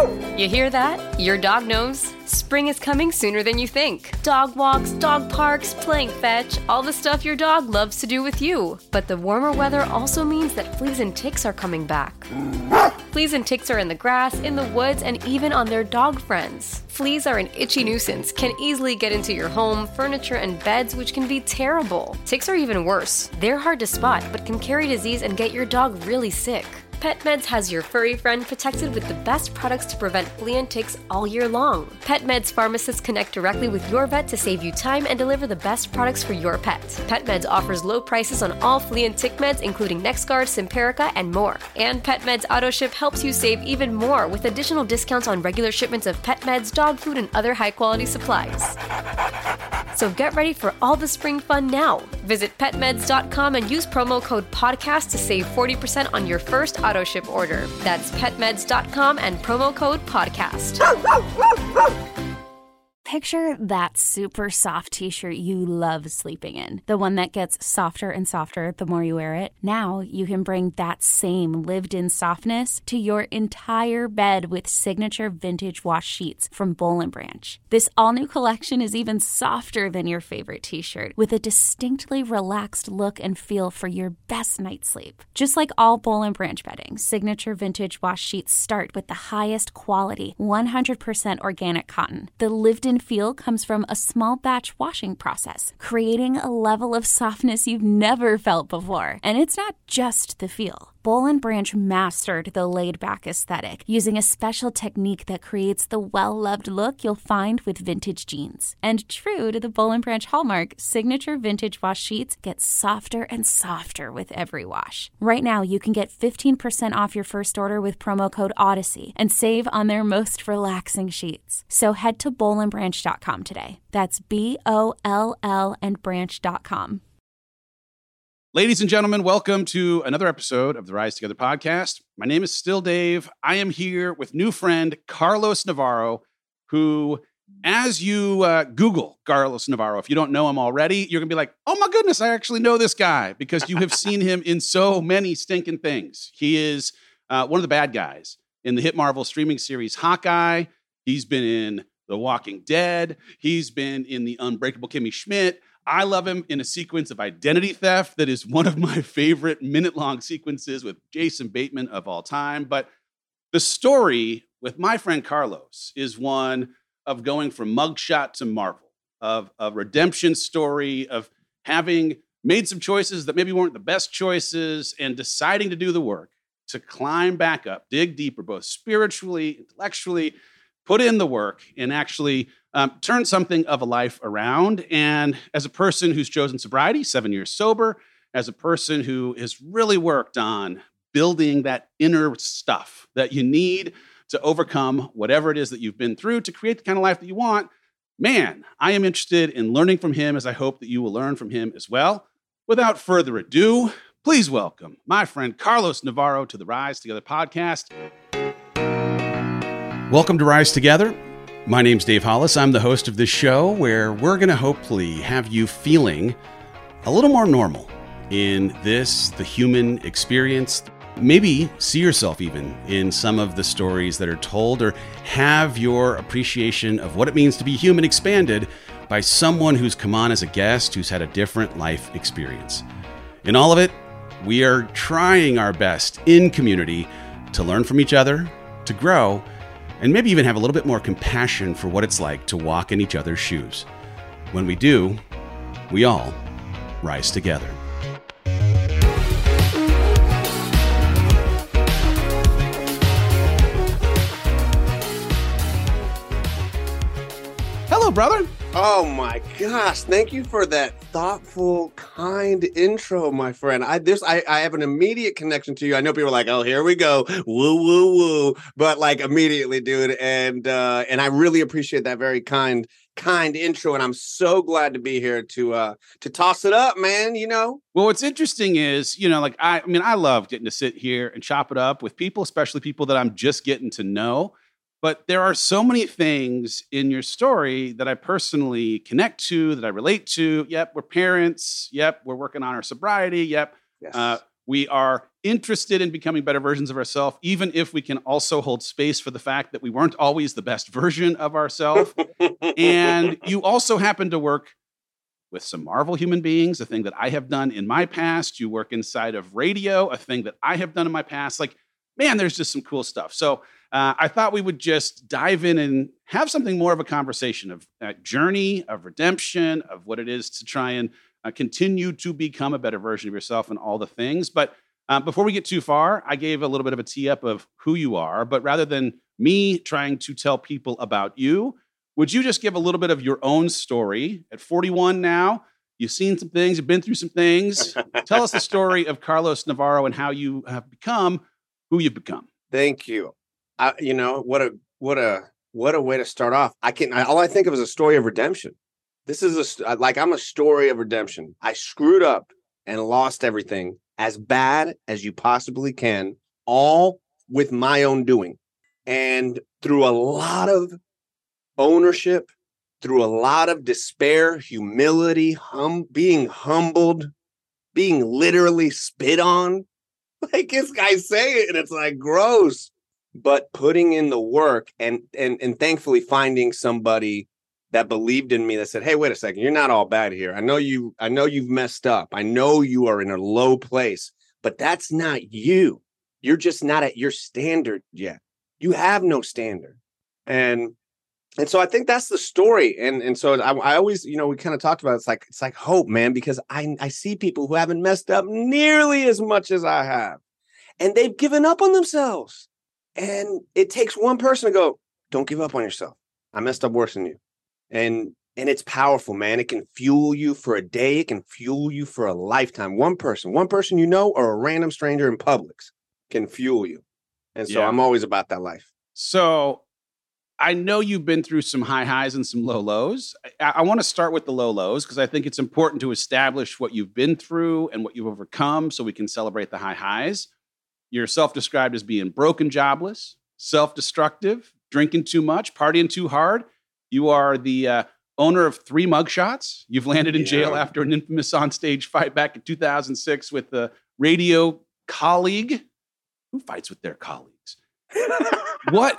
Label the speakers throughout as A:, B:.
A: You hear that? Your dog knows. Spring is coming sooner than you think. Dog walks, dog parks, playing fetch, all the stuff your dog loves to do with you. But the warmer weather also means that fleas and ticks are coming back. Fleas and ticks are in the grass, in the woods, and even on their dog friends. Fleas are an itchy nuisance, can easily get into your home, furniture, and beds, which can be terrible. Ticks are even worse. They're hard to spot, but can carry disease and get your dog really sick. PetMeds has your furry friend protected with the best products to prevent flea and ticks all year long. PetMeds pharmacists connect directly with your vet to save you time and deliver the best products for your pet. PetMeds offers low prices on all flea and tick meds, including NexGard, Simparica, and more. And PetMeds AutoShip helps you save even more with additional discounts on regular shipments of pet meds, dog food, and other high-quality supplies. So get ready for all the spring fun now. Visit petmeds.com and use promo code PODCAST to save 40% on your first AutoShip order. That's petmeds.com and promo code PODCAST.
B: Picture that super soft t-shirt you love sleeping in. The one that gets softer and softer the more you wear it. Now you can bring that same lived-in softness to your entire bed with signature vintage wash sheets from Boll & Branch. This all-new collection is even softer than your favorite t-shirt, with a distinctly relaxed look and feel for your best night's sleep. Just like all Boll & Branch bedding, signature vintage wash sheets start with the highest quality, 100% organic cotton. The lived-in feel comes from a small batch washing process, creating a level of softness you've never felt before. And it's not just the feel. Boll & Branch mastered the laid-back aesthetic using a special technique that creates the well-loved look you'll find with vintage jeans. And true to the Boll & Branch hallmark, signature vintage wash sheets get softer and softer with every wash. Right now, you can get 15% off your first order with promo code Odyssey and save on their most relaxing sheets. So head to bollandbranch.com today. That's BOLL and branch.com.
C: Ladies and gentlemen, welcome to another episode of the Rise Together podcast. My name is still Dave. I am here with new friend Carlos Navarro, who, as you Google Carlos Navarro, if you don't know him already, you're going to be like, oh my goodness, I actually know this guy, because you have seen him in so many stinking things. He is one of the bad guys in the hit Marvel streaming series Hawkeye. He's been in The Walking Dead. He's been in The Unbreakable Kimmy Schmidt. I love him in a sequence of identity theft that is one of my favorite minute-long sequences with Jason Bateman of all time. But the story with my friend Carlos is one of going from mugshot to Marvel, of a redemption story, of having made some choices that maybe weren't the best choices and deciding to do the work to climb back up, dig deeper, both spiritually, intellectually, put in the work, and actually turn something of a life around. And as a person who's chosen sobriety, 7 years sober, as a person who has really worked on building that inner stuff that you need to overcome whatever it is that you've been through to create the kind of life that you want, man, I am interested in learning from him, as I hope that you will learn from him as well. Without further ado, please welcome my friend Carlos Navarro to the Rise Together podcast. Welcome to Rise Together. My name's Dave Hollis. I'm the host of this show where we're going to hopefully have you feeling a little more normal in this, the human experience. Maybe see yourself even in some of the stories that are told, or have your appreciation of what it means to be human expanded by someone who's come on as a guest who's had a different life experience. In all of it, we are trying our best in community to learn from each other, to grow, and maybe even have a little bit more compassion for what it's like to walk in each other's shoes. When we do, we all rise together. Hello, brother.
D: Oh my gosh, thank you for that thoughtful, kind intro, my friend. I have an immediate connection to you. I know people are like, oh, here we go, woo, woo, woo, but like immediately, dude. And I really appreciate that very kind intro. And I'm so glad to be here to toss it up, man, you know?
C: Well, what's interesting is, like, I love getting to sit here and chop it up with people, especially people that I'm just getting to know. But there are so many things in your story that I personally connect to, that I relate to. Yep, we're parents. Yep, we're working on our sobriety. Yep,
D: yes.
C: We are interested in becoming better versions of ourselves, even if we can also hold space for the fact that we weren't always the best version of ourselves. And you also happen to work with some Marvel human beings, a thing that I have done in my past. You work inside of radio, a thing that I have done in my past. Like, man, there's just some cool stuff. So I thought we would just dive in and have something more of a conversation of that journey, of redemption, of what it is to try and continue to become a better version of yourself and all the things. But before we get too far, I gave a little bit of a tee up of who you are. But rather than me trying to tell people about you, would you just give a little bit of your own story? At 41 now, you've seen some things, you've been through some things. Tell us the story of Carlos Navarro and how you have become who you've become.
D: Thank you. What a way to start off. All I think of is a story of redemption. This is I'm a story of redemption. I screwed up and lost everything as bad as you possibly can, all with my own doing. And through a lot of ownership, through a lot of despair, humility, being humbled, being literally spit on. Like this guy say it, and it's like gross. But putting in the work and thankfully finding somebody that believed in me, that said, hey, wait a second, you're not all bad here. I know you've messed up. I know you are in a low place, but that's not you. You're just not at your standard yet. You have no standard. And so I think that's the story. And so I always, we kind of talked about it. It's like hope, man, because I see people who haven't messed up nearly as much as I have. And they've given up on themselves. And it takes one person to go, don't give up on yourself. I messed up worse than you. And it's powerful, man. It can fuel you for a day. It can fuel you for a lifetime. One person or a random stranger in Publix can fuel you. And so I'm always about that life.
C: So I know you've been through some high highs and some low lows. I want to start with the low lows because I think it's important to establish what you've been through and what you've overcome so we can celebrate the high highs. You're self-described as being broken, jobless, self-destructive, drinking too much, partying too hard. You are the owner of 3 mugshots. You've landed in jail after an infamous onstage fight back in 2006 with a radio colleague. Who fights with their colleagues? What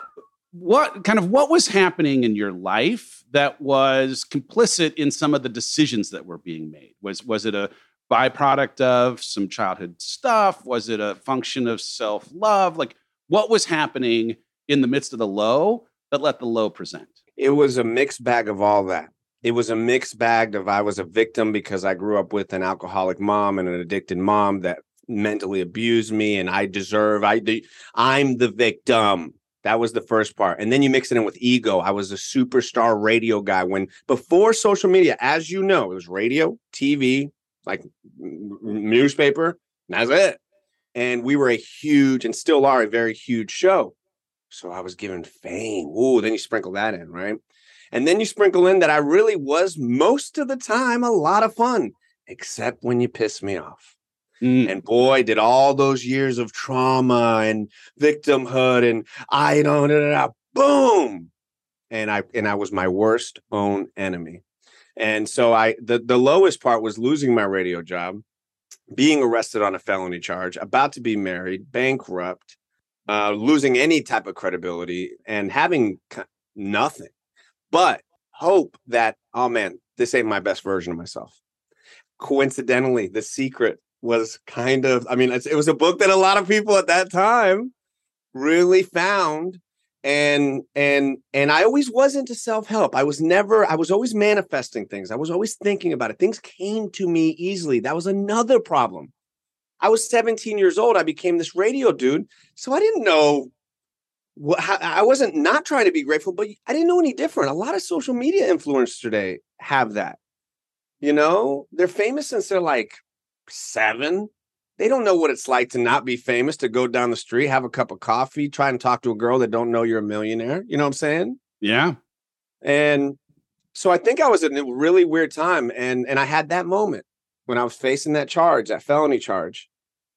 C: was happening in your life that was complicit in some of the decisions that were being made? Was it a byproduct of some childhood stuff? Was it a function of self-love? Like, what was happening in the midst of the low that let the low present?
D: It was a mixed bag of all that. It was a mixed bag of I was a victim because I grew up with an alcoholic mom and an addicted mom that mentally abused me, and I'm the victim. That was the first part. And then you mix it in with ego. I was a superstar radio guy before social media, as you know, it was radio, TV, like newspaper. That's it. And we were a huge, and still are a very huge show. So I was given fame. Ooh, then you sprinkle that in, right? And then you sprinkle in that I really was most of the time a lot of fun, except when you piss me off. And boy, did all those years of trauma and victimhood and boom. And I was my worst own enemy. And so the lowest part was losing my radio job, being arrested on a felony charge, about to be married, bankrupt, losing any type of credibility and having nothing but hope that, oh man, this ain't my best version of myself. Coincidentally, The Secret was it was a book that a lot of people at that time really found. And I always was into self-help. I was always manifesting things. I was always thinking about it. Things came to me easily. That was another problem. I was 17 years old. I became this radio dude. So I didn't know I wasn't not trying to be grateful, but I didn't know any different. A lot of social media influencers today have that. They're famous since they're like 7. They don't know what it's like to not be famous, to go down the street, have a cup of coffee, try and talk to a girl that don't know you're a millionaire. You know what I'm saying?
C: Yeah.
D: And so I think I was in a really weird time. And I had that moment when I was facing that felony charge,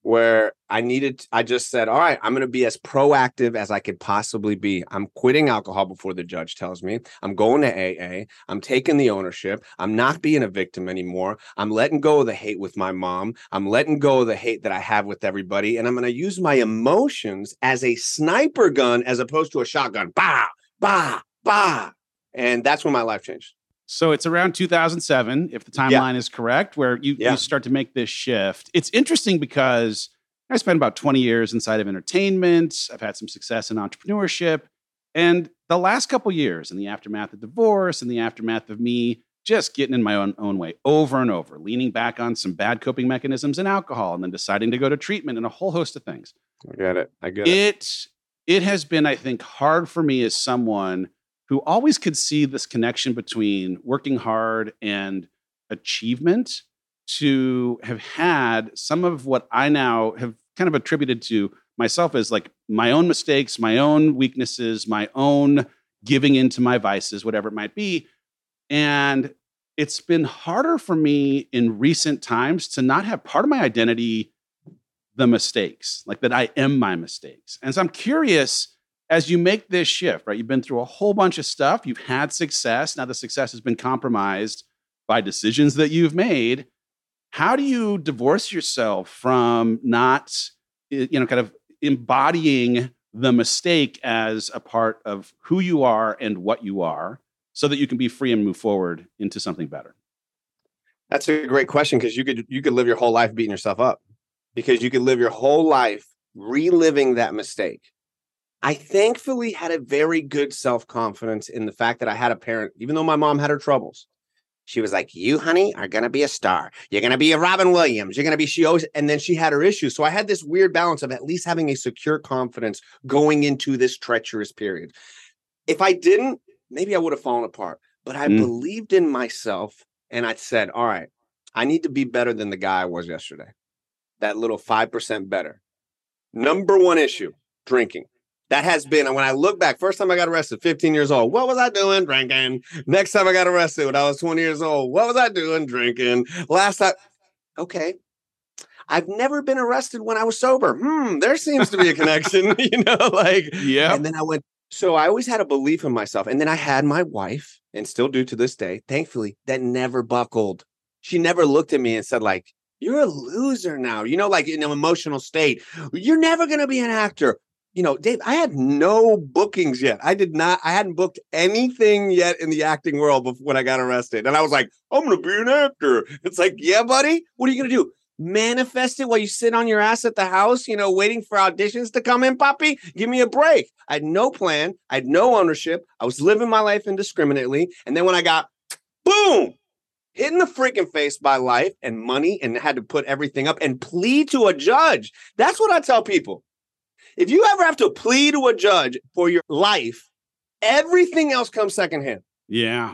D: where I just said, all right, I'm going to be as proactive as I could possibly be. I'm quitting alcohol before the judge tells me. I'm going to AA. I'm taking the ownership. I'm not being a victim anymore. I'm letting go of the hate with my mom. I'm letting go of the hate that I have with everybody. And I'm going to use my emotions as a sniper gun as opposed to a shotgun. Bah, bah, bah. And that's when my life changed.
C: So it's around 2007, if the timeline is correct, where you start to make this shift. It's interesting because I spent about 20 years inside of entertainment. I've had some success in entrepreneurship. And the last couple years, in the aftermath of divorce, in the aftermath of me just getting in my own way over and over, leaning back on some bad coping mechanisms and alcohol, and then deciding to go to treatment and a whole host of things.
D: I get it.
C: It has been, I think, hard for me as someone who always could see this connection between working hard and achievement, to have had some of what I now have kind of attributed to myself as like my own mistakes, my own weaknesses, my own giving into my vices, whatever it might be. And it's been harder for me in recent times to not have part of my identity the mistakes, like that I am my mistakes. And so I'm curious, as you make this shift, right? You've been through a whole bunch of stuff. You've had success. Now the success has been compromised by decisions that you've made. How do you divorce yourself from not, kind of embodying the mistake as a part of who you are and what you are, so that you can be free and move forward into something better?
D: That's a great question, because you could live your whole life beating yourself up, because you could live your whole life reliving that mistake. I thankfully had a very good self-confidence in the fact that I had a parent, even though my mom had her troubles. She was like, you, honey, are going to be a star. You're going to be a Robin Williams. You're going to be, and then she had her issues. So I had this weird balance of at least having a secure confidence going into this treacherous period. If I didn't, maybe I would have fallen apart, but I believed in myself, and I said, all right, I need to be better than the guy I was yesterday. That little 5% better. Number one issue, drinking. That has been, and when I look back, first time I got arrested, 15 years old. What was I doing? Drinking. Next time I got arrested when I was 20 years old. What was I doing? Drinking. Last time, okay. I've never been arrested when I was sober. There seems to be a connection,
C: Yeah.
D: And then so I always had a belief in myself. And then I had my wife, and still do to this day, thankfully, that never buckled. She never looked at me and said, like, you're a loser now, like in an emotional state. You're never going to be an actor. Dave, I had no bookings yet. I hadn't booked anything yet in the acting world when I got arrested. And I was like, I'm going to be an actor. It's like, yeah, buddy, what are you going to do? Manifest it while you sit on your ass at the house, waiting for auditions to come in, Poppy? Give me a break. I had no plan. I had no ownership. I was living my life indiscriminately. And then when I got, boom, hit in the freaking face by life and money, and had to put everything up and plead to a judge. That's what I tell people. If you ever have to plead to a judge for your life, everything else comes secondhand.
C: Yeah.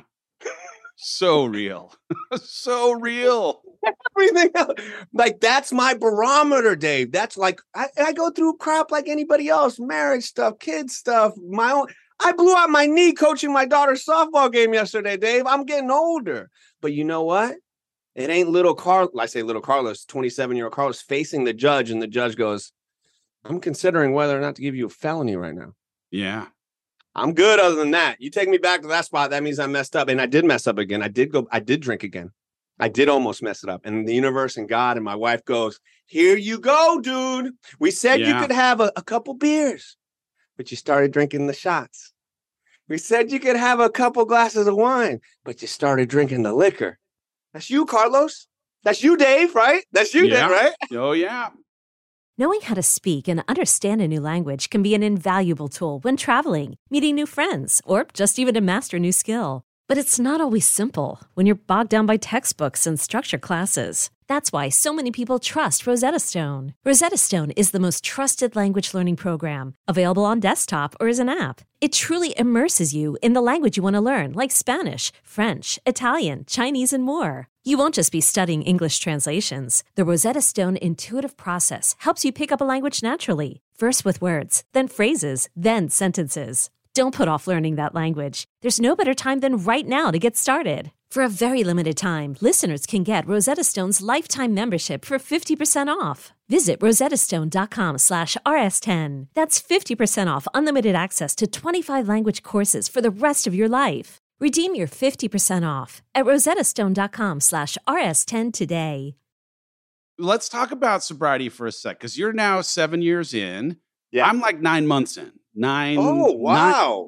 C: So real. So real.
D: Everything else. Like, that's my barometer, Dave. That's like, I go through crap like anybody else. Marriage stuff, kids stuff, my own. I blew out my knee coaching my daughter's softball game yesterday, Dave. I'm getting older. But you know what? It ain't little Carlos, 27-year-old Carlos facing the judge, and the judge goes, I'm considering whether or not to give you a felony right now.
C: Yeah.
D: I'm good other than that. You take me back to that spot, that means I messed up. And I did mess up again. I did drink again. I did almost mess it up. And the universe and God and my wife goes, here you go, dude. We said you could have a couple beers, but you started drinking the shots. We said you could have a couple glasses of wine, but you started drinking the liquor. That's you, Carlos. That's you, Dave, right? That's you, Dave, right?
C: Oh, yeah.
E: Knowing how to speak and understand a new language can be an invaluable tool when traveling, meeting new friends, or just even to master a new skill. But it's not always simple when you're bogged down by textbooks and structured classes. That's why so many people trust Rosetta Stone. Rosetta Stone is the most trusted language learning program, available on desktop or as an app. It truly immerses you in the language you want to learn, like Spanish, French, Italian, Chinese, and more. You won't just be studying English translations. The Rosetta Stone intuitive process helps you pick up a language naturally, first with words, then phrases, then sentences. Don't put off learning that language. There's no better time than right now to get started. For a very limited time, listeners can get Rosetta Stone's lifetime membership for 50% off. Visit rosettastone.com/rs10. That's 50% off unlimited access to 25 language courses for the rest of your life. Redeem your 50% off at rosettastone.com/rs10 today.
C: Let's talk about sobriety for a sec, because you're now 7 years in.
D: Yeah.
C: I'm like 9 months in.
D: Oh, wow.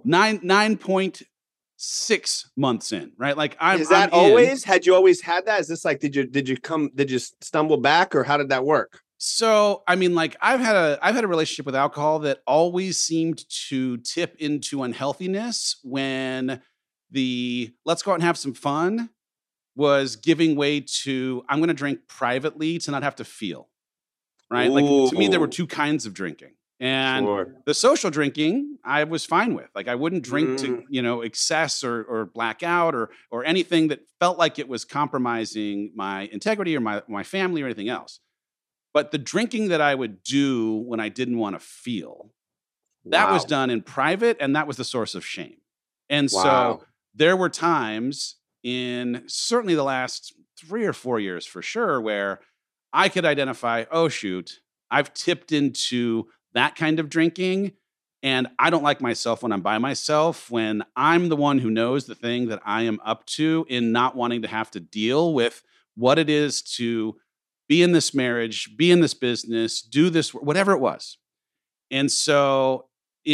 C: 9.6 months in, right? Like I'm
D: had you always had that? Is this like, did you stumble back, or how did that work?
C: So, I mean, like I've had a relationship with alcohol that always seemed to tip into unhealthiness when the let's go out and have some fun was giving way to I'm going to drink privately to not have to feel, right? Like to me, there were two kinds of drinking. And the social drinking, I was fine with. Like I wouldn't drink to, excess or black out or anything that felt like it was compromising my integrity or my family or anything else. But the drinking that I would do when I didn't want to feel, that was done in private, and that was the source of shame. And so there were times in certainly the last 3 or 4 years for sure where I could identify, oh, shoot, I've tipped into that kind of drinking, and I don't like myself when I'm by myself, when I'm the one who knows the thing that I am up to in not wanting to have to deal with what it is to be in this marriage, be in this business, do this, whatever it was. And so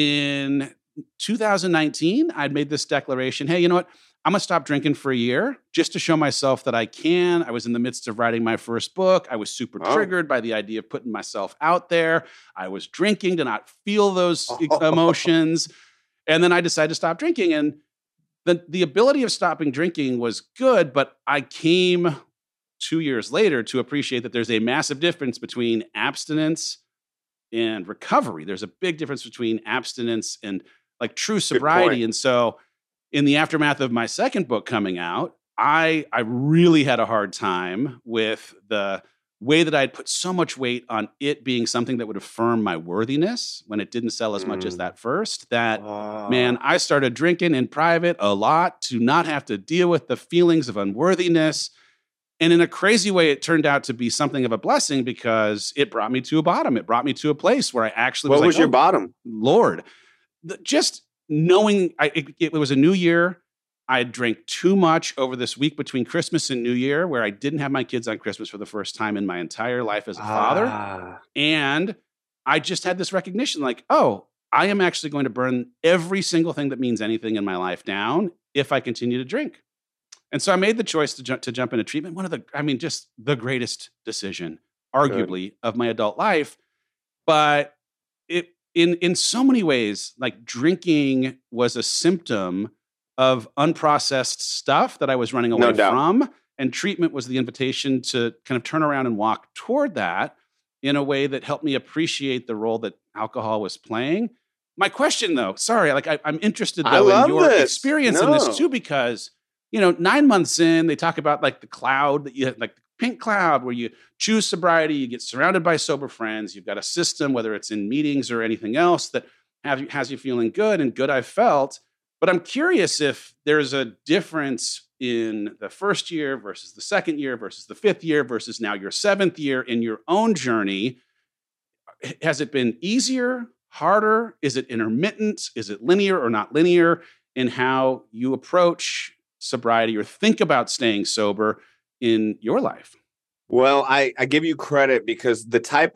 C: in 2019, I'd made this declaration, hey, you know what? I'm going to stop drinking for a year just to show myself that I can. I was in the midst of writing my first book. I was super triggered by the idea of putting myself out there. I was drinking to not feel those emotions. And then I decided to stop drinking. And the ability of stopping drinking was good, but I came 2 years later to appreciate that there's a massive difference between abstinence and recovery. There's a big difference between abstinence and like true sobriety. And so in the aftermath of my second book coming out, I really had a hard time with the way that I'd put so much weight on it being something that would affirm my worthiness when it didn't sell as much as that first. Man, I started drinking in private a lot to not have to deal with the feelings of unworthiness. And in a crazy way, it turned out to be something of a blessing because it brought me to a bottom. It brought me to a place where I actually
D: What was your bottom?
C: Lord, just knowing it was a new year. I drank too much over this week between Christmas and New Year, where I didn't have my kids on Christmas for the first time in my entire life as a father. And I just had this recognition like, oh, I am actually going to burn every single thing that means anything in my life down if I continue to drink. And so I made the choice to jump into treatment. Just the greatest decision, arguably, of my adult life. But in so many ways, like drinking was a symptom of unprocessed stuff that I was running away from. And treatment was the invitation to kind of turn around and walk toward that in a way that helped me appreciate the role that alcohol was playing. My question, though, sorry, I'm interested, though, in your experience in this, too, because 9 months in, they talk about like the cloud that you have, like the pink cloud, where you choose sobriety, you get surrounded by sober friends, you've got a system, whether it's in meetings or anything else, that has you feeling good, and good I've felt. But I'm curious if there's a difference in the first year versus the second year versus the fifth year versus now your seventh year in your own journey. Has it been easier, harder? Is it intermittent? Is it linear or not linear in how you approach sobriety or think about staying sober in your life?
D: Well, I give you credit because the type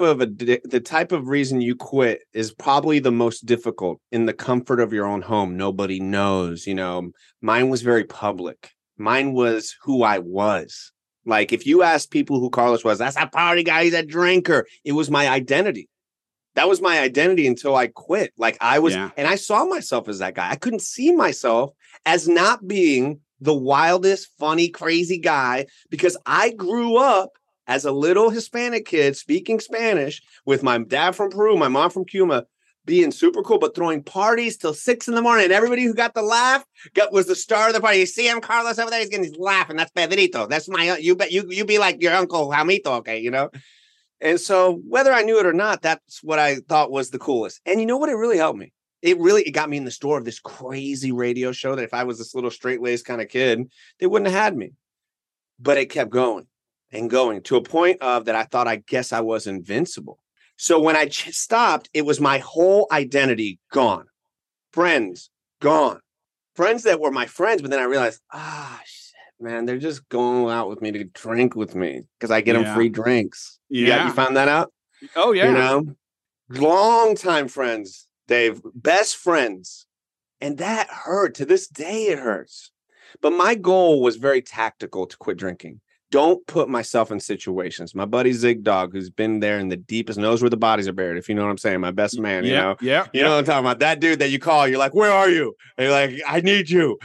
D: of reason you quit is probably the most difficult in the comfort of your own home. Nobody knows, Mine was very public. Mine was who I was. Like if you ask people who Carlos was, that's a party guy, he's a drinker. It was my identity. That was my identity until I quit. Like I was, and I saw myself as that guy. I couldn't see myself as not being the wildest, funny, crazy guy because I grew up as a little Hispanic kid speaking Spanish with my dad from Peru, my mom from Cuba, being super cool, but throwing parties till 6 a.m. And everybody who got the laugh was the star of the party. You see him, Carlos, over there, he's getting his laughing. That's Pedrito. That's you be like your uncle Jamito, okay, And so whether I knew it or not, that's what I thought was the coolest. And you know what? It really helped me. it got me in the store of this crazy radio show that if I was this little straight-laced kind of kid, they wouldn't have had me. But it kept going and going to a point of that I thought, I guess I was invincible. So when I stopped, it was my whole identity gone. Friends gone. Friends that were my friends, but then I realized, shit, man, they're just going out with me to drink with me because I get them free drinks.
C: Yeah.
D: You found that out?
C: Oh, yeah.
D: You know, long time friends, Dave, best friends. And that hurt. To this day, it hurts. But my goal was very tactical to quit drinking. Don't put myself in situations. My buddy Zig Dog, who's been there in the deepest, knows where the bodies are buried, if you know what I'm saying. My best man, you know?
C: Yeah.
D: You know what I'm talking about? That dude that you call, you're like, where are you? And you're like, I need you.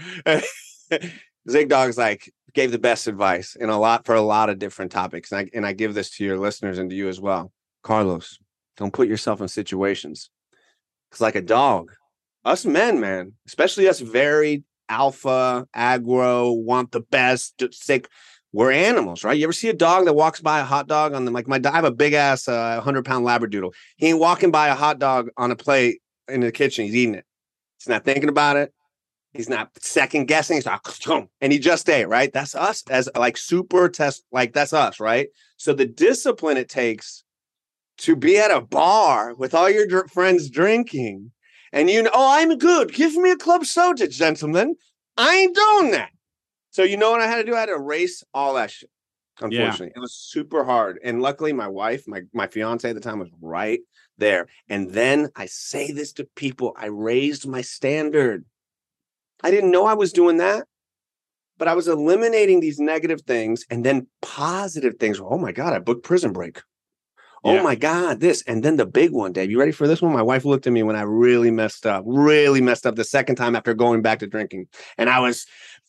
D: Zig Dog's like, gave the best advice for a lot of different topics. And I give this to your listeners and to you as well. Carlos, don't put yourself in situations. Because like a dog, us men, man, especially us very alpha, aggro, want the best, sick, we're animals, right? You ever see a dog that walks by a hot dog on the, like I have a big ass 100-pound Labradoodle. He ain't walking by a hot dog on a plate in the kitchen. He's eating it. He's not thinking about it. He's not second guessing. He's like, and he just ate, right? That's us as like super test. Like that's us, right? So the discipline it takes to be at a bar with all your friends drinking and I'm good. Give me a club soda, gentlemen. I ain't doing that. So you know what I had to do? I had to erase all that shit. Unfortunately, It was super hard. And luckily my wife, my fiance at the time was right there. And then I say this to people, I raised my standard. I didn't know I was doing that, but I was eliminating these negative things and then positive things. Oh my God, I booked Prison Break. Oh my God, this. And then the big one, Dave, you ready for this one? My wife looked at me when I really messed up the second time after going back to drinking. And I was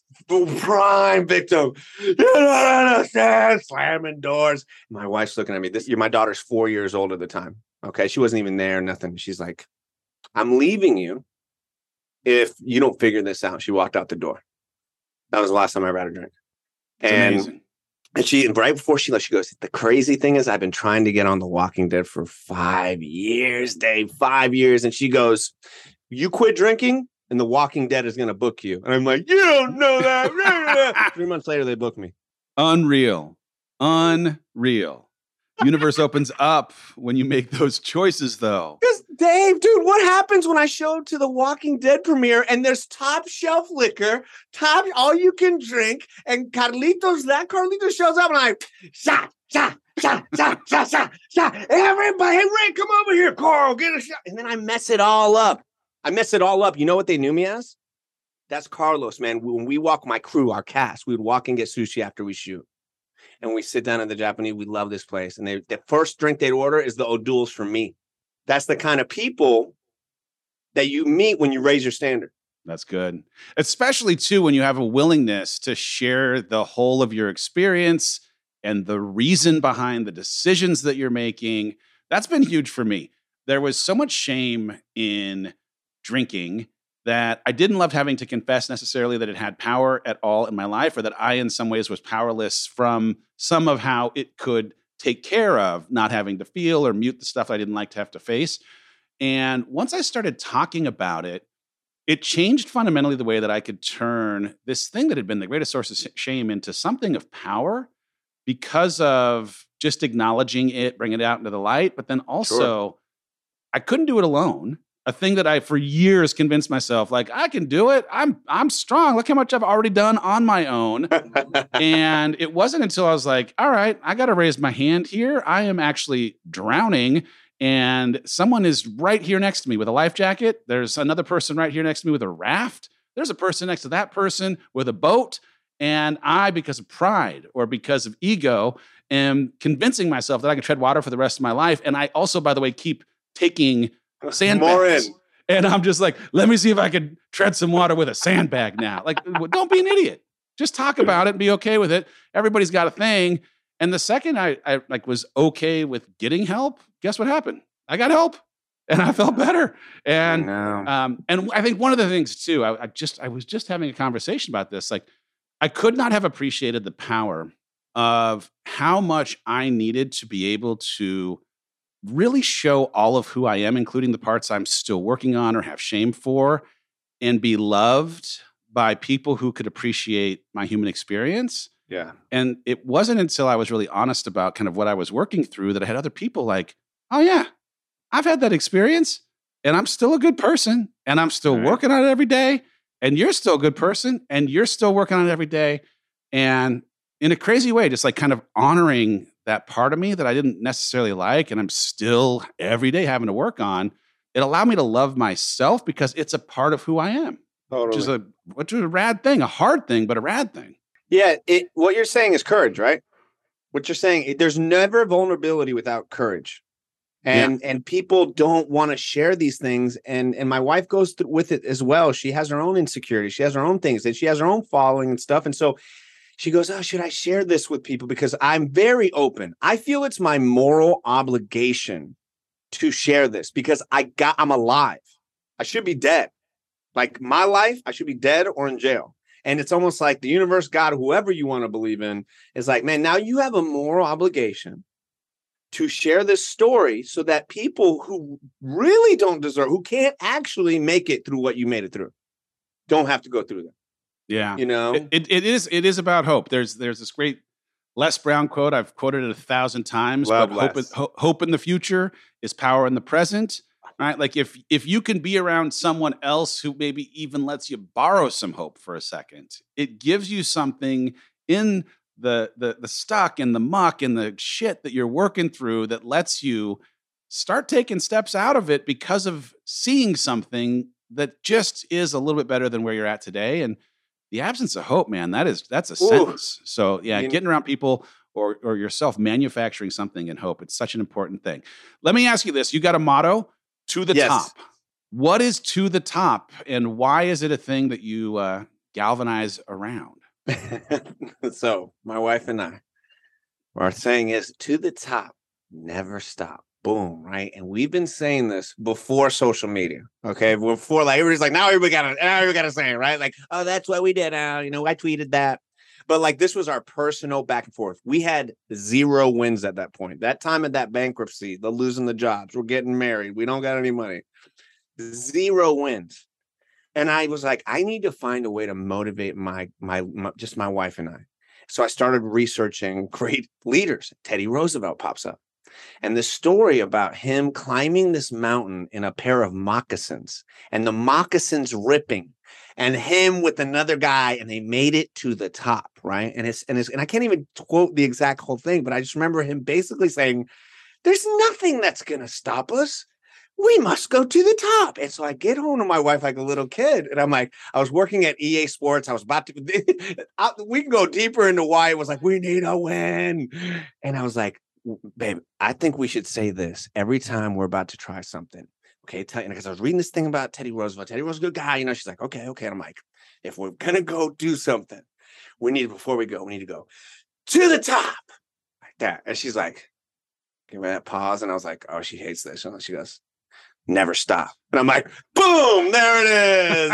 D: prime victim. You don't understand. Slamming doors. My wife's looking at me. My daughter's 4 years old at the time. Okay. She wasn't even there, nothing. She's like, I'm leaving you if you don't figure this out. She walked out the door. That was the last time I ever had a drink. And right before she left, she goes, the crazy thing is I've been trying to get on The Walking Dead for 5 years, Dave, 5 years. And she goes, you quit drinking and The Walking Dead is going to book you. And I'm like, you don't know that. 3 months later, they booked me.
C: Unreal. Universe opens up when you make those choices, though.
D: Because, Dave, dude, what happens when I show to the Walking Dead premiere and there's top shelf liquor, all you can drink, and Carlitos shows up and I, shot. Everybody, hey, Rick, come over here. Carl, get a shot. And then I mess it all up. You know what they knew me as? That's Carlos, man. When we walk, my crew, our cast, we would walk and get sushi after we shoot. And we sit down at the Japanese, we love this place. And the first drink they'd order is the O'Doul's for me. That's the kind of people that you meet when you raise your standard.
C: That's good. Especially, too, when you have a willingness to share the whole of your experience and the reason behind the decisions that you're making. That's been huge for me. There was so much shame in drinking that I didn't love having to confess necessarily that it had power at all in my life, or that I, in some ways, was powerless from some of how it could take care of not having to feel or mute the stuff I didn't like to have to face. And once I started talking about it, it changed fundamentally the way that I could turn this thing that had been the greatest source of shame into something of power because of just acknowledging it, bringing it out into the light. But then also, I couldn't do it alone. A thing that I, for years, convinced myself, like, I can do it. I'm strong. Look how much I've already done on my own. And it wasn't until I was like, all right, I got to raise my hand here. I am actually drowning. And someone is right here next to me with a life jacket. There's another person right here next to me with a raft. There's a person next to that person with a boat. And I, because of pride or because of ego, am convincing myself that I can tread water for the rest of my life. And I also, by the way, keep taking sandbags. And I'm just like, let me see if I can tread some water with a sandbag now. Like, don't be an idiot. Just talk about it and be okay with it. Everybody's got a thing. And the second I was okay with getting help, guess what happened? I got help and I felt better. And I think one of the things too, I was just having a conversation about this. Like, I could not have appreciated the power of how much I needed to be able to really show all of who I am, including the parts I'm still working on or have shame for, and be loved by people who could appreciate my human experience.
D: Yeah.
C: And it wasn't until I was really honest about kind of what I was working through that I had other people like, oh yeah, I've had that experience and I'm still a good person and I'm still working on it every day. And you're still a good person and you're still working on it every day. And in a crazy way, just like kind of honoring that part of me that I didn't necessarily like and I'm still every day having to work on, it allowed me to love myself because it's a part of who I am.
D: Totally.
C: Which is a rad thing, a hard thing, but a rad thing.
F: Yeah, what you're saying is courage, right? What you're saying, there's never vulnerability without courage. And people don't want to share these things. And my wife goes through with it as well. She has her own insecurities. She has her own things and she has her own following and stuff. And so she goes, oh, should I share this with people? Because I'm very open. I feel it's my moral obligation to share this because I'm alive. I should be dead. Like my life, I should be dead or in jail. And it's almost like the universe, God, whoever you want to believe in, is like, man, now you have a moral obligation to share this story so that people who really don't deserve, who can't actually make it through what you made it through, don't have to go through that.
C: Yeah.
F: You know,
C: it is about hope. There's this great Les Brown quote. I've quoted it 1,000 times,
F: Love
C: but
F: Les.
C: hope in the future is power in the present. Right? Like if you can be around someone else who maybe even lets you borrow some hope for a second, it gives you something in the stuck and the muck and the shit that you're working through that lets you start taking steps out of it because of seeing something that just is a little bit better than where you're at today. And the absence of hope, man, that's a sentence. So yeah, getting around people or yourself manufacturing something in hope, it's such an important thing. Let me ask you this. You got a motto? To the top. What is to the top and why is it a thing that you galvanize around?
F: So my wife and I, our saying is to the top, never stop. Boom. Right. And we've been saying this before social media. Okay. Before like everybody's like, now everybody got to say it, right? Like, oh, that's what we did. I tweeted that. But like this was our personal back and forth. We had 0 wins at that point. That time of that bankruptcy, the losing the jobs, we're getting married. We don't got any money. 0 wins. And I was like, I need to find a way to motivate my wife and I. So I started researching great leaders. Teddy Roosevelt pops up. And the story about him climbing this mountain in a pair of moccasins and the moccasins ripping and him with another guy and they made it to the top. Right. And I can't even quote the exact whole thing, but I just remember him basically saying, there's nothing that's going to stop us. We must go to the top. And so I get home to my wife like a little kid. And I'm like, I was working at EA Sports. I was about to, we can go deeper into why it was like, we need a win. And I was like, babe, I think we should say this every time we're about to try something. Okay. Because I was reading this thing about Teddy Roosevelt. Teddy Roosevelt's a good guy. She's like, okay. And I'm like, if we're going to go do something, before we go, we need to go to the top like that. And she's like, give me that pause. And I was like, oh, she hates this. And she goes, never stop. And I'm like, boom, there it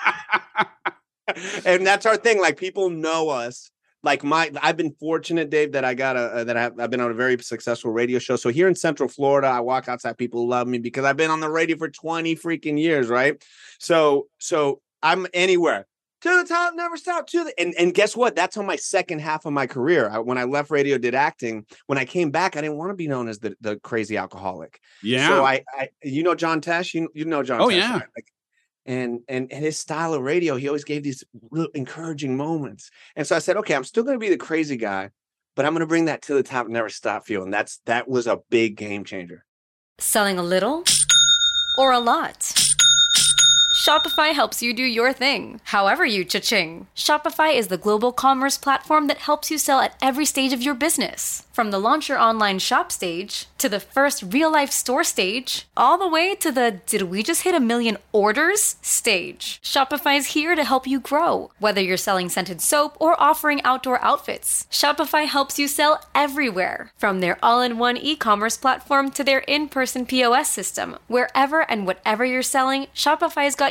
F: is. And that's our thing. Like people know us. Like I've been fortunate, Dave, that I've been on a very successful radio show. So here in Central Florida, I walk outside, people love me because I've been on the radio for 20 freaking years, right? So I'm anywhere. To the top, never stop. And guess what? That's on my second half of my career. When I left radio, did acting. When I came back, I didn't want to be known as the crazy alcoholic. Yeah. So I John Tesh, you know John.
C: Oh
F: Tesh,
C: yeah.
F: Right? Like, and his style of radio, he always gave these real encouraging moments. And so I said, okay, I'm still going to be the crazy guy, but I'm going to bring that to the top, never stop feel. And that was a big game changer.
A: Selling a little or a lot? Shopify helps you do your thing, however you cha-ching. Shopify is the global commerce platform that helps you sell at every stage of your business. From the launch your online shop stage, to the first real-life store stage, all the way to the did we just hit 1 million orders stage. Shopify's here to help you grow. Whether you're selling scented soap or offering outdoor outfits, Shopify helps you sell everywhere. From their all-in-one e-commerce platform to their in-person POS system, wherever and whatever you're selling, Shopify's got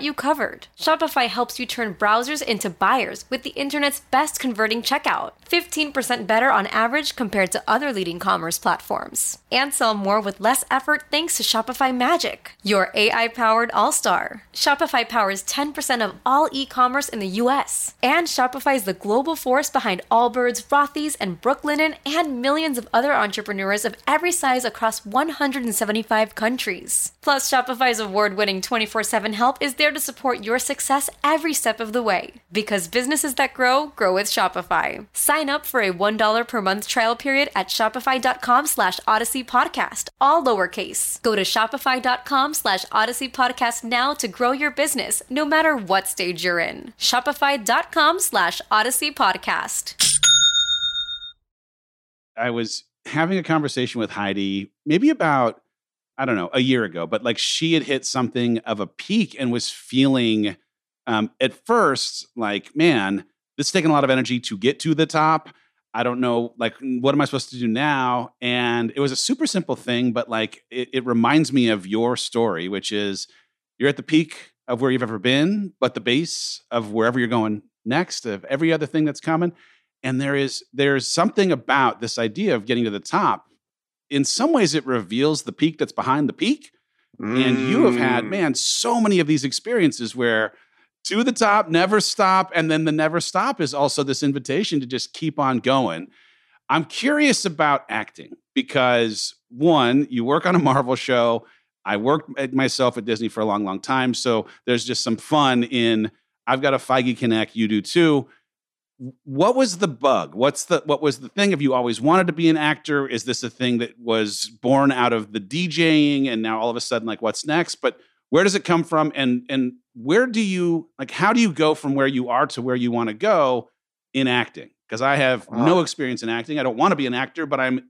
A: got you covered. Shopify helps you turn browsers into buyers with the internet's best converting checkout. 15% better on average compared to other leading commerce platforms. And sell more with less effort thanks to Shopify Magic, your AI-powered all-star. Shopify powers 10% of all e-commerce in the U.S. And Shopify is the global force behind Allbirds, Rothy's, and Brooklinen, and millions of other entrepreneurs of every size across 175 countries. Plus, Shopify's award-winning 24/7 help is there to support your success every step of the way. Because businesses that grow with Shopify. Sign up for a $1 per month trial period at shopify.com/Odyssey Podcast, all lowercase. Go to shopify.com/Odyssey Podcast now to grow your business, no matter what stage you're in. Shopify.com/Odyssey Podcast.
C: I was having a conversation with Heidi maybe about, I don't know, a year ago, but like she had hit something of a peak and was feeling at first like, man, this is taking a lot of energy to get to the top. I don't know, like, what am I supposed to do now? And it was a super simple thing, but like, it reminds me of your story, which is you're at the peak of where you've ever been, but the base of wherever you're going next, of every other thing that's coming. And there's something about this idea of getting to the top. In some ways, it reveals the peak that's behind the peak. And you have had, man, so many of these experiences where to the top, never stop. And then the never stop is also this invitation to just keep on going. I'm curious about acting because, one, you work on a Marvel show. I worked myself at Disney for a long, long time. So there's just some fun in, I've got a Feige Connect, you do too. What was the bug? What was the thing? Have you always wanted to be an actor? Is this a thing that was born out of the DJing and now all of a sudden, like, what's next? But where does it come from? And where do you, like, how do you go from where you are to where you want to go in acting? Because I have no experience in acting. I don't want to be an actor, but I'm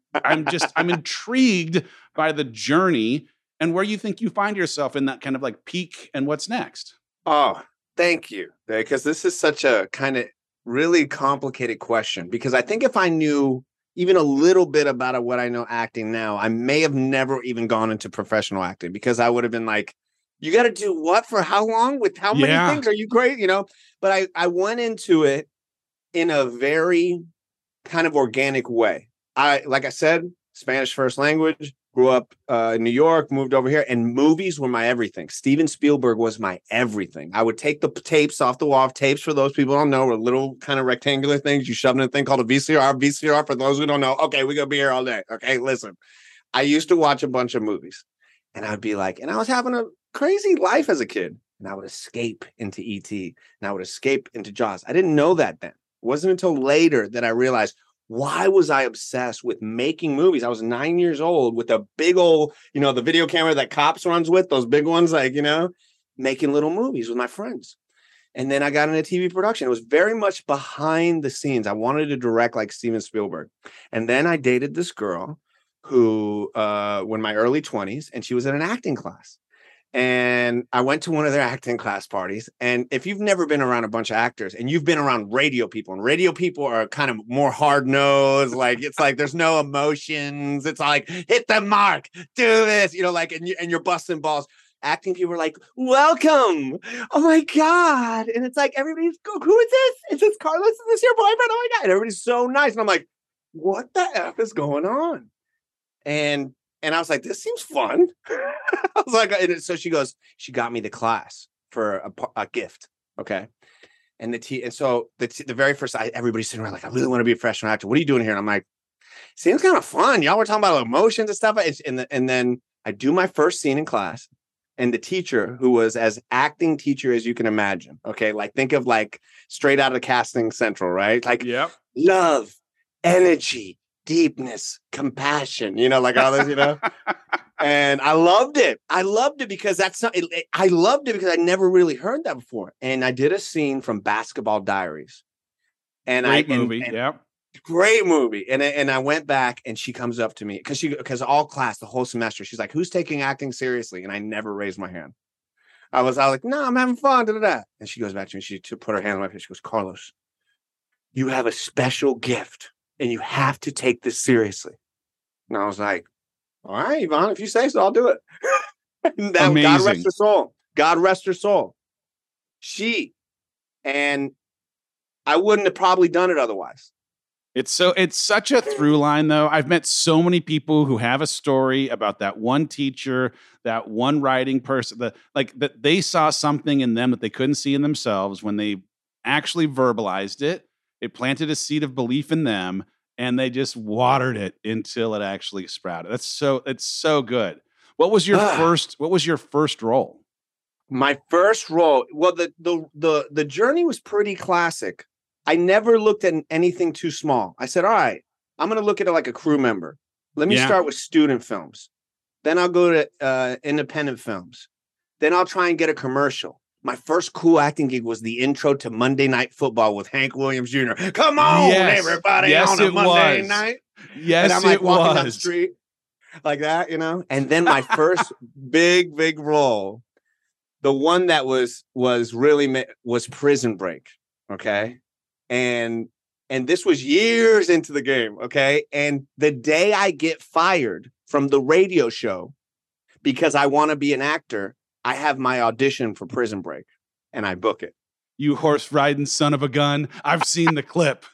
C: intrigued by the journey and where you think you find yourself in that kind of like peak and what's next.
F: Oh, thank you. Because this is such a kind of really complicated question. Because I think if I knew even a little bit about what I know acting now, I may have never even gone into professional acting because I would have been like, you got to do what for how long with how many things? Are you great? You know, but I went into it in a very kind of organic way. Like I said, Spanish first language, grew up in New York, moved over here, and movies were my everything. Steven Spielberg was my everything. I would take the tapes off the wall. Tapes, for those people who don't know, were little kind of rectangular things. You shove in a thing called a VCR. VCR, for those who don't know, okay, we're going to be here all day. Okay, listen. I used to watch a bunch of movies, and I'd be like, and I was having a crazy life as a kid, and I would escape into E.T., and I would escape into Jaws. I didn't know that then. It wasn't until later that I realized, why was I obsessed with making movies? I was 9 years old with a big old, you know, the video camera that Cops runs with, those big ones, like, you know, making little movies with my friends. And then I got into TV production. It was very much behind the scenes. I wanted to direct like Steven Spielberg. And then I dated this girl who, in my early 20s, and she was in an acting class. And I went to one of their acting class parties. And if you've never been around a bunch of actors and you've been around radio people, and radio people are kind of more hard nosed, like it's like there's no emotions. It's like, hit the mark, do this, you know, like, and you're busting balls. Acting people are like, welcome. Oh my God. And it's like, everybody's go, who is this? Is this Carlos? Is this your boyfriend? Oh my God. And everybody's so nice. And I'm like, what the F is going on? And I was like, this seems fun. I was like, and so she goes, she got me the class for a gift. Okay. And so the very first, everybody's sitting around like, I really want to be a professional actor. What are you doing here? And I'm like, seems kind of fun. Y'all were talking about emotions and stuff. And then I do my first scene in class. And the teacher, who was as acting teacher as you can imagine. Okay. Like, think of like straight out of Casting Central, right? Like, love, energy, deepness, compassion, you know, like all this, you know. And I loved it. I loved it because I loved it because I never really heard that before. And I did a scene from Basketball Diaries. And
C: great movie.
F: Great movie. And I went back and she comes up to me because all class, the whole semester, she's like, who's taking acting seriously? And I never raised my hand. I was like, no, I'm having fun. And she goes back to me. She put her hand on my face. She goes, Carlos, you have a special gift. And you have to take this seriously. And I was like, all right, Yvonne, if you say so, I'll do it. And God rest her soul. God rest her soul. And I wouldn't have probably done it otherwise.
C: It's such a through line, though. I've met so many people who have a story about that one teacher, that one writing person, that they saw something in them that they couldn't see in themselves when they actually verbalized it. It planted a seed of belief in them, and they just watered it until it actually sprouted. It's so good. What was your first role?
F: My first role, well, the journey was pretty classic. I never looked at anything too small. I said, all right, I'm going to look at it like a crew member. Let me start with student films. Then I'll go to independent films. Then I'll try and get a commercial. My first cool acting gig was the intro to Monday Night Football with Hank Williams Jr. Come on, everybody, on a Monday night.
C: Yes,
F: and I'm like walking down the street like that, you know? And then my first big role, the one that was Prison Break, okay? And this was years into the game, okay? And the day I get fired from the radio show because I want to be an actor, I have my audition for Prison Break, and I book it.
C: You horse riding son of a gun. I've seen the clip.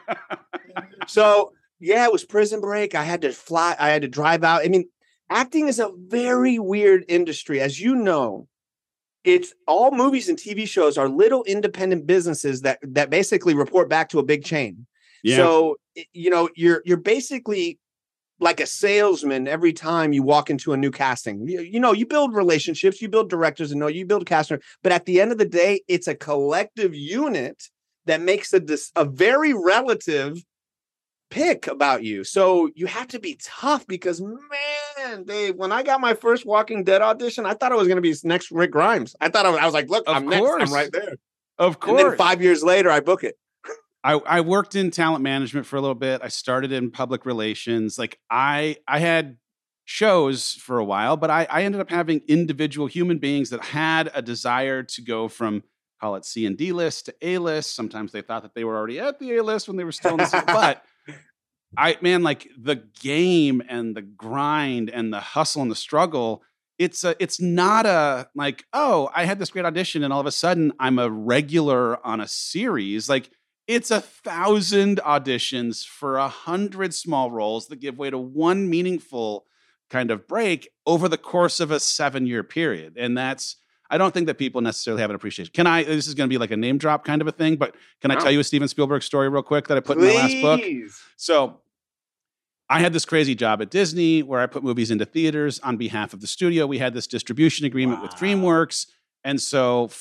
F: So, yeah, it was Prison Break. I had to fly. I had to drive out. I mean, acting is a very weird industry. As you know, it's all movies and TV shows are little independent businesses that basically report back to a big chain. Yeah. So, you know, you're basically like a salesman every time you walk into a new casting. You know, you build relationships, you build directors, and you build casters. But at the end of the day, it's a collective unit that makes a very relative pick about you. So you have to be tough because, man, Dave, when I got my first Walking Dead audition, I thought I was going to be next Rick Grimes. I was like, look, I'm next. I'm right there.
C: Of course.
F: And then 5 years later, I book it.
C: I worked in talent management for a little bit. I started in public relations. Like I had shows for a while, but I ended up having individual human beings that had a desire to go from, call it C and D list to A list. Sometimes they thought that they were already at the A list when they were still in the C. But like the game and the grind and the hustle and the struggle, it's not a like, oh, I had this great audition and all of a sudden I'm a regular on a series. Like it's 1,000 auditions for 100 small roles that give way to one meaningful kind of break over the course of a 7-year period. And I don't think that people necessarily have an appreciation. This is going to be like a name drop kind of a thing, but can I tell you a Steven Spielberg story real quick that I put in my last book? So I had this crazy job at Disney where I put movies into theaters on behalf of the studio. We had this distribution agreement with DreamWorks. And so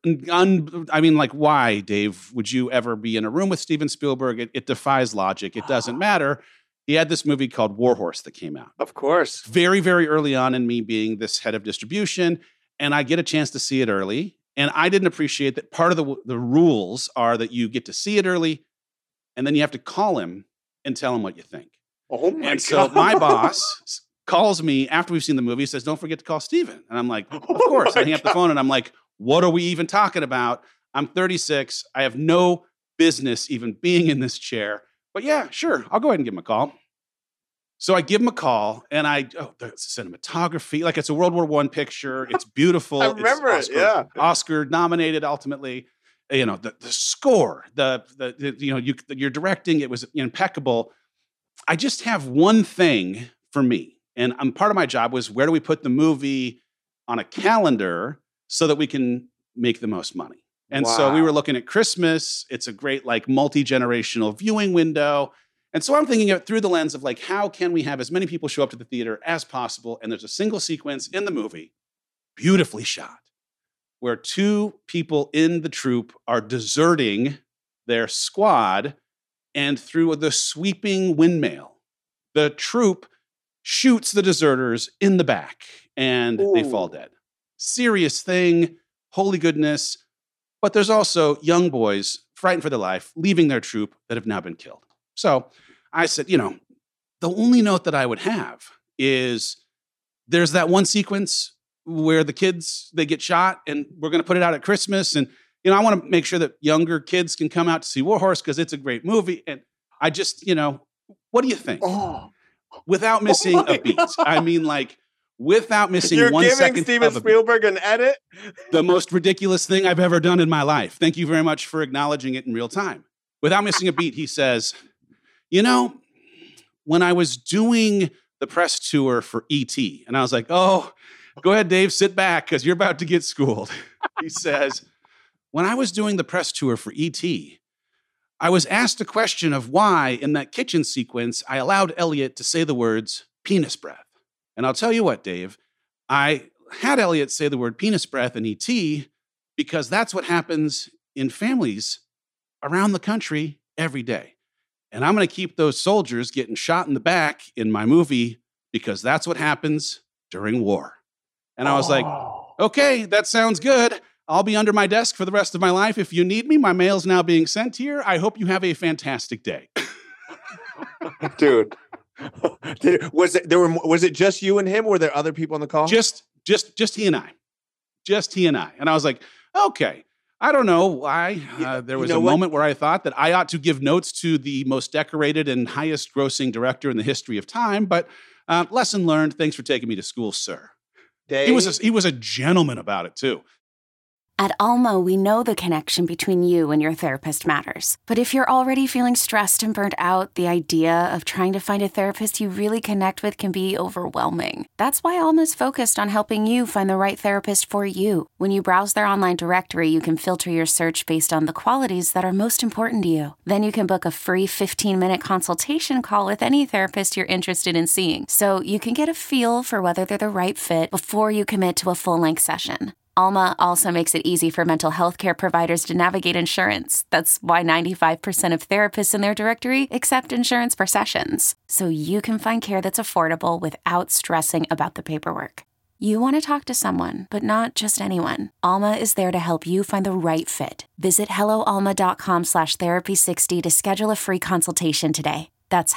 C: why, Dave, would you ever be in a room with Steven Spielberg? It defies logic. It doesn't matter. He had this movie called War Horse that came out.
F: Of course.
C: Very, very early on in me being this head of distribution. And I get a chance to see it early. And I didn't appreciate that part of the rules are that you get to see it early and then you have to call him and tell him what you think.
F: Oh my God.
C: So my boss calls me after we've seen the movie, says, don't forget to call Steven. And I'm like, of course. I hang up the phone and I'm like, what are we even talking about? I'm 36. I have no business even being in this chair. But yeah, sure. I'll go ahead and give him a call. So I give him a call and the cinematography, like it's a World War I picture. It's beautiful.
F: I remember it. Yeah.
C: Oscar nominated ultimately. You know, the score, you're directing, it was impeccable. I just have one thing for me. And part of my job was, where do we put the movie on a calendar so that we can make the most money? And so we were looking at Christmas. It's a great like multi-generational viewing window. And so I'm thinking of it through the lens of like, how can we have as many people show up to the theater as possible? And there's a single sequence in the movie, beautifully shot, where 2 people in the troupe are deserting their squad, and through the sweeping windmill, the troupe shoots the deserters in the back and they fall dead. Serious thing, holy goodness. But there's also young boys frightened for their life, leaving their troop that have now been killed. So I said, the only note that I would have is there's that one sequence where the kids, they get shot and we're going to put it out at Christmas. And, I want to make sure that younger kids can come out to see War Horse because it's a great movie. And I just, what do you think? Without missing a beat. I mean, like, without missing
F: You're
C: 1
F: giving
C: second
F: Steven
C: of
F: Spielberg an edit?
C: the most ridiculous thing I've ever done in my life. Thank you very much for acknowledging it in real time. Without missing a beat, he says, you know, when I was doing the press tour for E.T., and I was like, oh, go ahead, Dave, sit back because you're about to get schooled. He says, when I was doing the press tour for E.T., I was asked a question of why in that kitchen sequence I allowed Elliot to say the words penis breath. And I'll tell you what, Dave, I had Elliot say the word penis breath in E.T. because that's what happens in families around the country every day. And I'm going to keep those soldiers getting shot in the back in my movie because that's what happens during war. And I was like, okay, that sounds good. I'll be under my desk for the rest of my life. If you need me, my mail's now being sent here. I hope you have a fantastic day.
F: Dude. Was it just you and him? Or were there other people on the call?
C: Just he and I. Just he and I. And I was like, okay. I don't know why. There was a moment where I thought that I ought to give notes to the most decorated and highest grossing director in the history of time. But lesson learned. Thanks for taking me to school, sir.
F: Dave?
C: He was a gentleman about it, too.
B: At Alma, we know the connection between you and your therapist matters. But if you're already feeling stressed and burnt out, the idea of trying to find a therapist you really connect with can be overwhelming. That's why Alma's focused on helping you find the right therapist for you. When you browse their online directory, you can filter your search based on the qualities that are most important to you. Then you can book a free 15-minute consultation call with any therapist you're interested in seeing, so you can get a feel for whether they're the right fit before you commit to a full-length session. Alma also makes it easy for mental health care providers to navigate insurance. That's why 95% of therapists in their directory accept insurance for sessions. So you can find care that's affordable without stressing about the paperwork. You want to talk to someone, but not just anyone. Alma is there to help you find the right fit. Visit helloalma.com/therapy60 to schedule a free consultation today. That's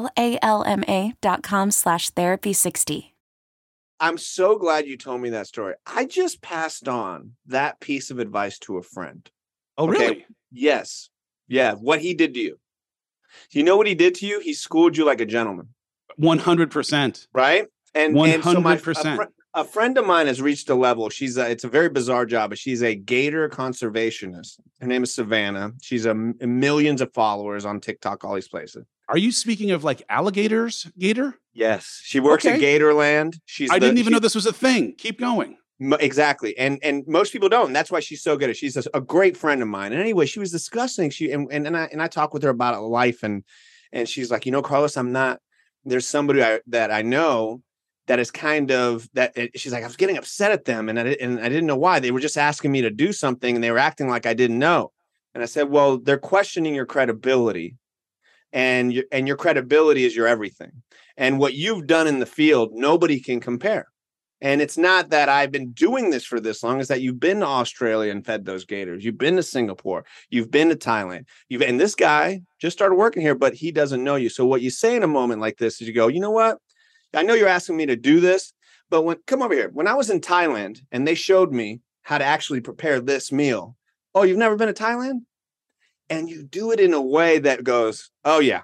B: helloalma.com/therapy60.
F: I'm so glad you told me that story. I just passed on that piece of advice to a friend.
C: Oh, really?
F: Yes. Yeah. What he did to you. You know what he did to you? He schooled you like a gentleman.
C: 100%.
F: Right? And
C: 100%.
F: So a friend of mine has reached a level. It's a very bizarre job, but she's a gator conservationist. Her name is Savannah. She's millions of followers on TikTok, all these places.
C: Are you speaking of like alligators, Gator?
F: Yes. She works at Gatorland.
C: I didn't even know this was a thing. Keep going.
F: Exactly. And most people don't. And that's why she's so good. She's a great friend of mine. And anyway, she was discussing, I talked with her about life and she's like, Carlos, there's somebody that I know that is kind of that. She's like, I was getting upset at them and I didn't know why. They were just asking me to do something and they were acting like I didn't know. And I said, well, they're questioning your credibility. And your credibility is your everything. And what you've done in the field, nobody can compare. And it's not that I've been doing this for this long, it's that you've been to Australia and fed those gators. You've been to Singapore. You've been to Thailand. And this guy just started working here, but he doesn't know you. So what you say in a moment like this is you go, you know what? I know you're asking me to do this, but come over here. When I was in Thailand and they showed me how to actually prepare this meal. Oh, you've never been to Thailand? And you do it in a way that goes, oh yeah,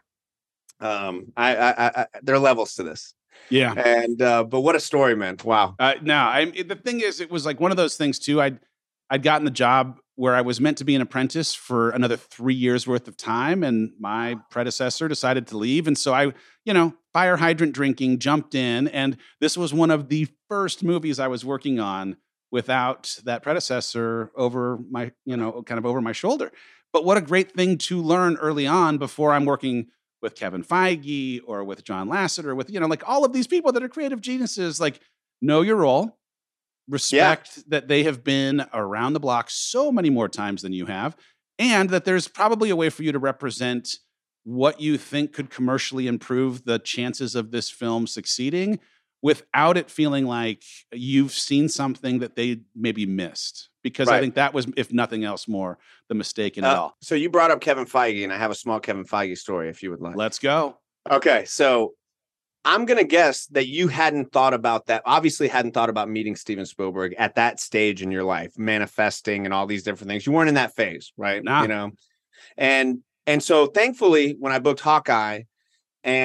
F: there are levels to this.
C: Yeah.
F: And but what a story, man! Wow.
C: The thing is, it was like one of those things too. I'd gotten the job where I was meant to be an apprentice for another 3 years worth of time, and my predecessor decided to leave, and so I, fire hydrant drinking, jumped in, and this was one of the first movies I was working on without that predecessor over my, kind of over my shoulder. But what a great thing to learn early on before I'm working with Kevin Feige or with John Lasseter, with, like all of these people that are creative geniuses, like know your role, respect that they have been around the block so many more times than you have, and that there's probably a way for you to represent what you think could commercially improve the chances of this film succeeding without it feeling like you've seen something that they maybe missed. Because I think that was, if nothing else, more the mistake in it all.
F: So you brought up Kevin Feige, and I have a small Kevin Feige story if you would like.
C: Let's go.
F: Okay, so I'm going to guess that you hadn't thought about that, obviously hadn't thought about meeting Steven Spielberg at that stage in your life, manifesting and all these different things. You weren't in that phase, right?
C: Nah.
F: And so thankfully, when I booked Hawkeye, and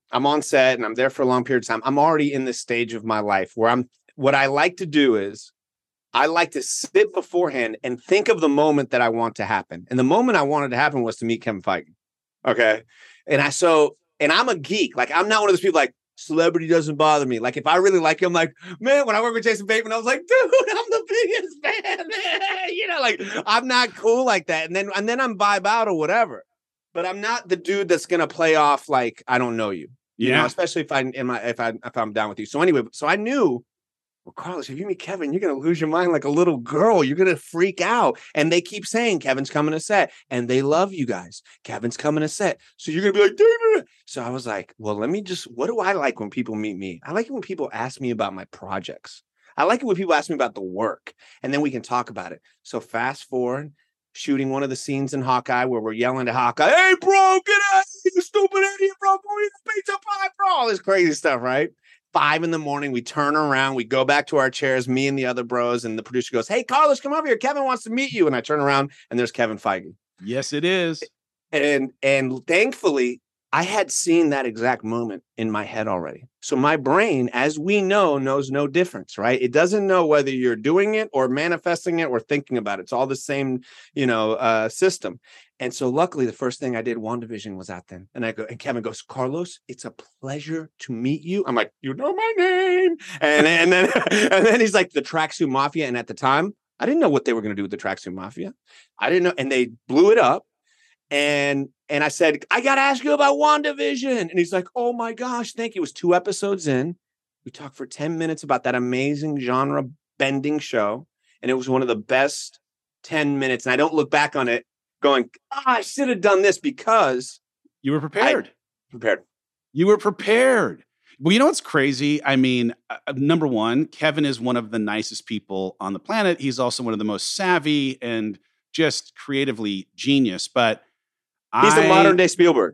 F: I'm on set and I'm there for a long period of time. I'm already in this stage of my life where what I like to do is I like to sit beforehand and think of the moment that I want to happen. And the moment I wanted to happen was to meet Kevin Feige. Okay. And I'm a geek. Like, I'm not one of those people like, celebrity doesn't bother me. Like, if I really like him, like, man, when I worked with Jason Bateman, I was like, dude, I'm the biggest fan, man. You know, like, I'm not cool like that. And then I'm vibe out or whatever. But I'm not the dude that's gonna play off like I don't know you. You know, especially if I'm down with you. So anyway, so I knew, well, Carlos, if you meet Kevin, you're gonna lose your mind like a little girl. You're gonna freak out. And they keep saying Kevin's coming to set, and they love you guys. Kevin's coming to set, so you're gonna be like, David. So I was like, well, what do I like when people meet me? I like it when people ask me about my projects. I like it when people ask me about the work, and then we can talk about it. So fast forward, shooting one of the scenes in Hawkeye where we're yelling to Hawkeye, hey, bro, get out of here, you stupid idiot, bro. Go eat a pizza pie, bro. All this crazy stuff, right? 5 a.m, we turn around, we go back to our chairs, me and the other bros, and the producer goes, hey, Carlos, come over here. Kevin wants to meet you. And I turn around, and there's Kevin Feige.
C: Yes, it is.
F: And thankfully, I had seen that exact moment in my head already. So my brain, as we know, knows no difference, right? It doesn't know whether you're doing it or manifesting it or thinking about it. It's all the same, system. And so luckily, the first thing I did, WandaVision was out then. And Kevin goes, Carlos, it's a pleasure to meet you. I'm like, you know my name. And then he's like, the Tracksuit Mafia. And at the time, I didn't know what they were going to do with the Tracksuit Mafia. I didn't know. And they blew it up. And I said, I got to ask you about WandaVision. And he's like, oh my gosh, thank you. It was 2 episodes in. We talked for 10 minutes about that amazing genre bending show. And it was one of the best 10 minutes. And I don't look back on it going, I should have done this because
C: you were prepared.
F: You
C: were prepared. Well, you know what's crazy? I mean, number one, Kevin is one of the nicest people on the planet. He's also one of the most savvy and just creatively genius. But
F: he's the modern day Spielberg.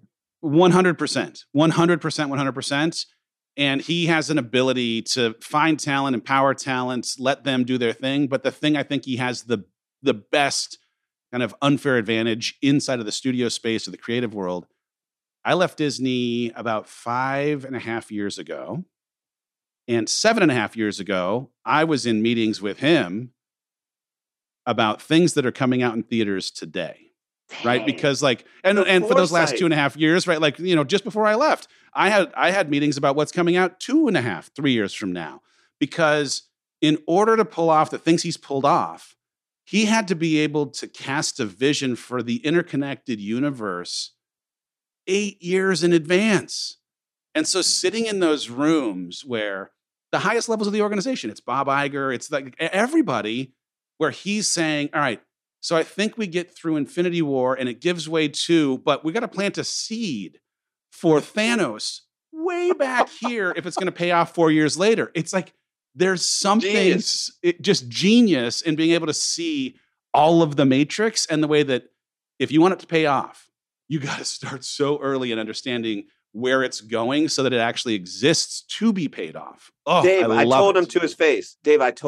C: 100%. And he has an ability to find talent, empower talent, let them do their thing. But the thing I think he has the best kind of unfair advantage inside of the studio space or the creative world. I left Disney about 5.5 years ago. And 7.5 years ago, I was in meetings with him about things that are coming out in theaters today. Right. Because and for those last 2.5 years, right. Like, just before I left, I had meetings about what's coming out 2.5, 3 years from now, because in order to pull off the things he's pulled off, he had to be able to cast a vision for the interconnected universe 8 years in advance. And so sitting in those rooms where the highest levels of the organization, it's Bob Iger, it's like everybody, where he's saying, all right, so I think we get through Infinity War and it gives way to, but we got to plant a seed for Thanos way back here if it's going to pay off 4 years later. It's like there's something just genius in being able to see all of the Matrix and the way that if you want it to pay off, you got to start so early in understanding where it's going so that it actually exists to be paid off. Oh,
F: Dave, I told him to his face.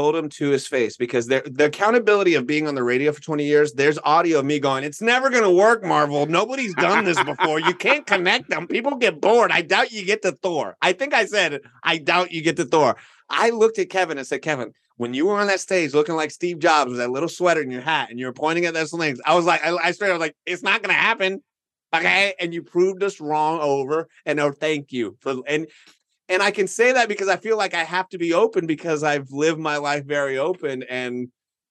F: Because the accountability of being on the radio for 20 years, there's audio of me going, it's never going to work, Marvel. Nobody's done this before. You can't connect them. People get bored. I doubt you get to Thor. I think I said it. I doubt you get to Thor. I looked at Kevin and said, Kevin, when you were on that stage looking like Steve Jobs with that little sweater in your hat and you were pointing at those things, I was like, I was like, it's not going to happen. Okay. And you proved us wrong over and thank you for, and I can say that because I feel like I have to be open because I've lived my life very open and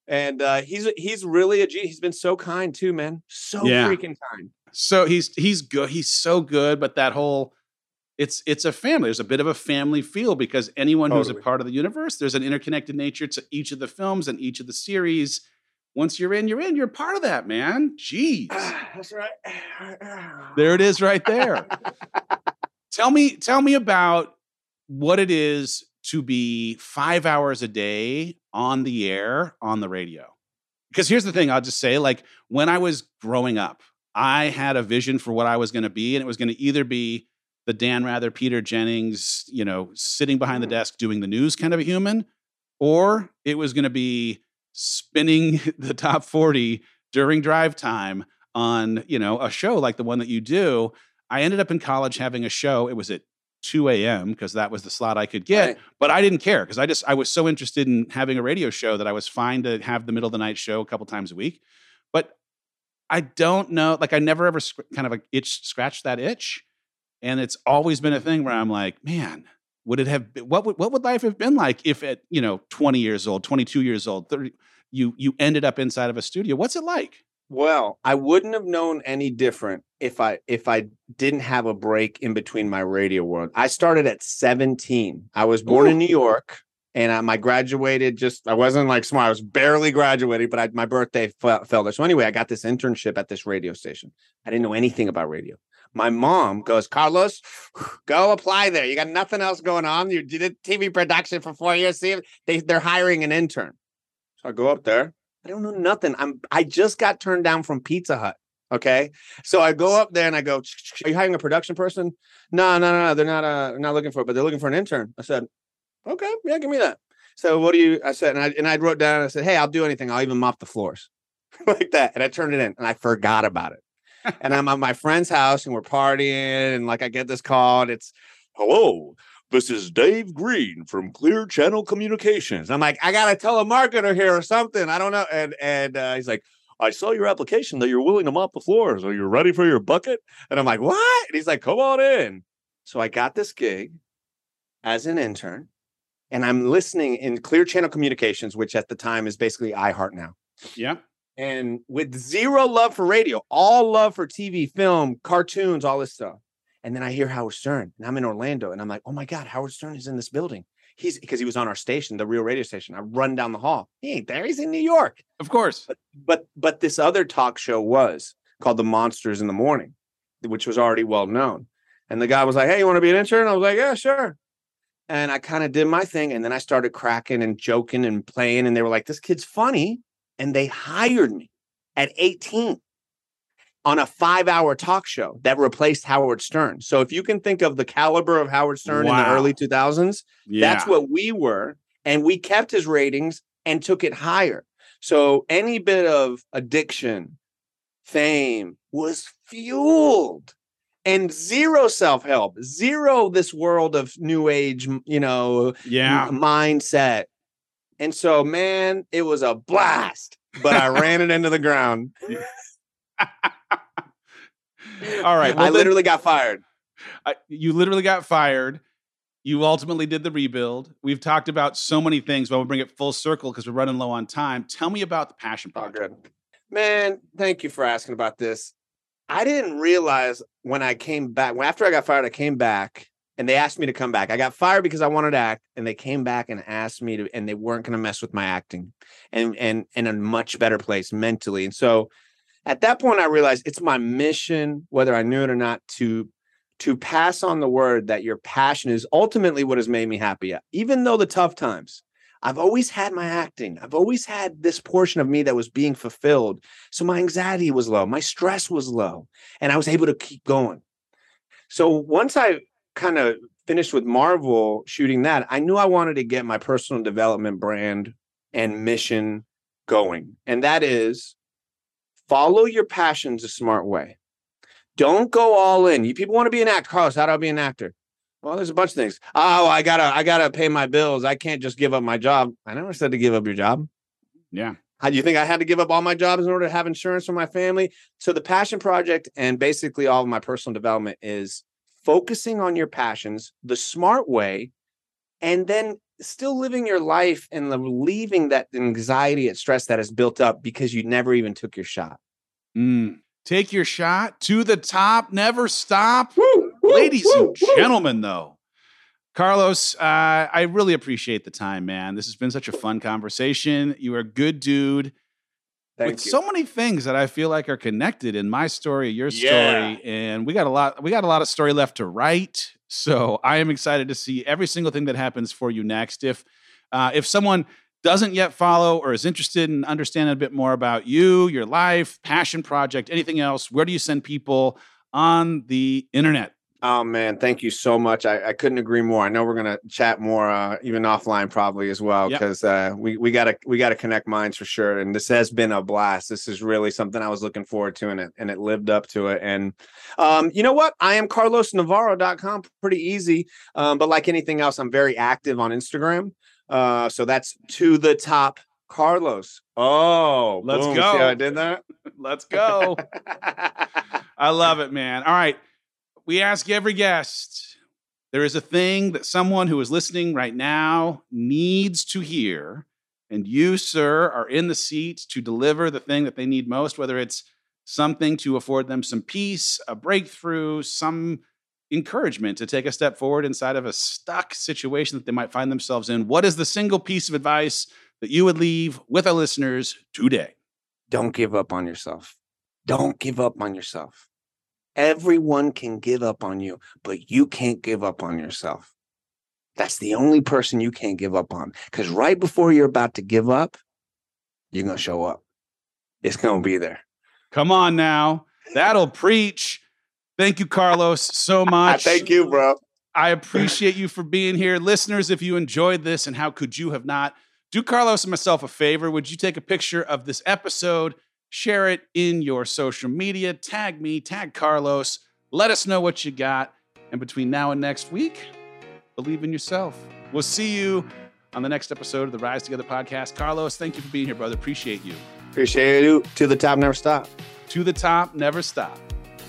F: he's really a G. He's been so kind too, man. So freaking kind.
C: So he's good. He's so good. But that whole, it's a family. There's a bit of a family feel because anyone who's a part of the universe, there's an interconnected nature to each of the films and each of the series. Once you're in, you're part of that, man. Jeez.
F: That's right.
C: There it is right there. Tell me about what it is to be 5 hours a day on the air, on the radio. Because here's the thing, I'll just say, like, when I was growing up, I had a vision for what I was going to be, and it was going to either be the Dan Rather, Peter Jennings, sitting behind the desk doing the news kind of a human, or it was going to be spinning the top 40 during drive time on, a show like the one that you do. I ended up in college having a show. It was at 2 a.m. because that was the slot I could get.
F: Right.
C: But I didn't care because I was so interested in having a radio show that I was fine to have the middle of the night show a couple times a week. But I don't know, like I never ever kind of scratched that itch. And it's always been a thing where I'm like, man, would it have been, what would life have been like if at 20 years old, 22 years old, 30, you ended up inside of a studio? What's it like?
F: Well, I wouldn't have known any different if I didn't have a break in between my radio world. I started at 17. I was born in New York, and I graduated I wasn't like smart. I was barely graduated, but my birthday fell there. So anyway, I got this internship at this radio station. I didn't know anything about radio. My mom goes, Carlos, go apply there. You got nothing else going on. You did TV production for 4 years. See, they're hiring an intern. So I go up there. I don't know nothing. I just got turned down from Pizza Hut. Okay. So I go up there and I go, are you hiring a production person? No. They're not looking for it, but they're looking for an intern. I said, okay, yeah, give me that. So what do you, I said, and I wrote down, I said, hey, I'll do anything. I'll even mop the floors like that. And I turned it in and I forgot about it. And I'm at my friend's house and we're partying. And like, I get this call and it's, hello, this is Dave Green from Clear Channel Communications. I'm like, I got a telemarketer here or something. I don't know. And he's like, I saw your application that you're willing to mop the floors. Are you ready for your bucket? And I'm like, what? And he's like, come on in. So I got this gig as an intern and I'm listening in Clear Channel Communications, which at the time is basically iHeart now.
C: Yeah.
F: And with zero love for radio, all love for TV, film, cartoons, all this stuff. And then I hear Howard Stern and I'm in Orlando and I'm like, oh my God, Howard Stern is in this building. Because he was on our station, the real radio station. I run down the hall. He ain't there. He's in New York.
C: Of course.
F: But this other talk show was called The Monsters in the Morning, which was already well known. And the guy was like, hey, you want to be an intern? I was like, yeah, sure. And I kind of did my thing. And then I started cracking and joking and playing. And they were like, this kid's funny. And they hired me at 18 on a 5-hour talk show that replaced Howard Stern. So if you can think of the caliber of Howard Stern in the early 2000s, that's what we were. And we kept his ratings and took it higher. So any bit of addiction, fame was fueled. And zero self-help, zero this world of new age, mindset. And so, man, it was a blast, but I ran it into the ground.
C: All right. Well,
F: I literally got fired.
C: You literally got fired. You ultimately did the rebuild. We've talked about so many things, but we'll bring it full circle because we're running low on time. Tell me about the Passion Project.
F: Oh, good. Man, thank you for asking about this. I didn't realize when I came back, after I got fired, I came back and they asked me to come back. I got fired because I wanted to act and they came back and asked me to, and they weren't going to mess with my acting and in a much better place mentally. And so at that point, I realized it's my mission, whether I knew it or not, to pass on the word that your passion is ultimately what has made me happy. Even though the tough times, I've always had my acting. I've always had this portion of me that was being fulfilled. So my anxiety was low. My stress was low. And I was able to keep going. So once I kind of finished with Marvel shooting that, I knew I wanted to get my personal development brand and mission going. And that is follow your passions a smart way. Don't go all in. You people want to be an actor. Carlos, how do I be an actor? Well, there's a bunch of things. Oh, I gotta pay my bills. I can't just give up my job. I never said to give up your job.
C: Yeah.
F: How do you think I had to give up all my jobs in order to have insurance for my family? So the Passion Project and basically all of my personal development is focusing on your passions the smart way, and then still living your life and relieving that anxiety and stress that has built up because you never even took your shot.
C: Take your shot to the top, never stop. Ladies and gentlemen, though, Carlos, I really appreciate the time, man. This has been such a fun conversation. You are a good dude.
F: Thank you.
C: So many things that I feel like are connected in my story, your story, and we got a lot of story left to write. So I am excited to see every single thing that happens for you next. If someone doesn't yet follow or is interested in understanding a bit more about you, your life, Passion Project, anything else, where do you send people on the internet?
F: Oh man, thank you so much. I couldn't agree more. I know we're gonna chat more, even offline probably as well, because we gotta connect minds for sure. And this has been a blast. This is really something I was looking forward to, and it lived up to it. And you know what? I am CarlosNavarro.com. Pretty easy, but like anything else, I'm very active on Instagram. So that's To The Top Carlos. Oh,
C: let's
F: boom.
C: go.
F: See how I did that?
C: Let's go. I love it, man. All right. We ask every guest, there is a thing that someone who is listening right now needs to hear. And you, sir, are in the seat to deliver the thing that they need most, whether it's something to afford them some peace, a breakthrough, some encouragement to take a step forward inside of a stuck situation that they might find themselves in. What is the single piece of advice that you would leave with our listeners today?
F: Don't give up on yourself. Don't give up on yourself. Everyone can give up on you, but you can't give up on yourself. That's the only person you can't give up on. Because right before you're about to give up, you're going to show up. It's going to be there.
C: Come on now. That'll preach. Thank you, Carlos, so much.
F: Thank you, bro.
C: I appreciate you for being here. Listeners, if you enjoyed this, and how could you have not, do Carlos and myself a favor. Would you take a picture of this episode, share it in your social media, tag me, tag Carlos, let us know what you got. And between now and next week, believe in yourself. We'll see you on the next episode of the Rise Together podcast. Carlos, thank you for being here, brother. Appreciate you.
F: Appreciate you. To the top, never stop.
C: To the top, never stop.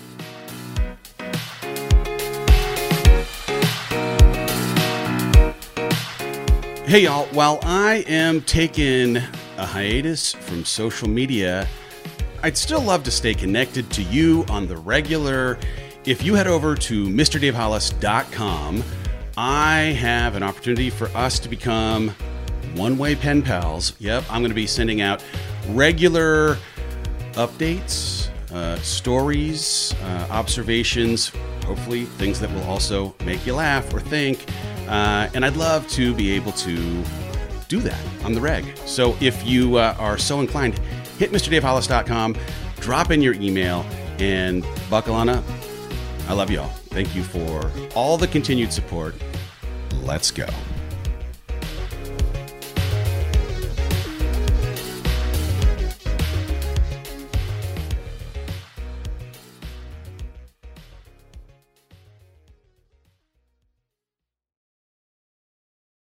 C: Hey, y'all. While I am taking a hiatus from social media, I'd still love to stay connected to you on the regular. If you head over to MrDaveHollis.com, I have an opportunity for us to become one-way pen pals. Yep, I'm going to be sending out regular updates, stories, observations, hopefully things that will also make you laugh or think. And I'd love to be able to do that on the reg. So if you are so inclined, hit MrDaveHollis.com, drop in your email, and buckle on up. I love you all. Thank you for all the continued support. Let's go.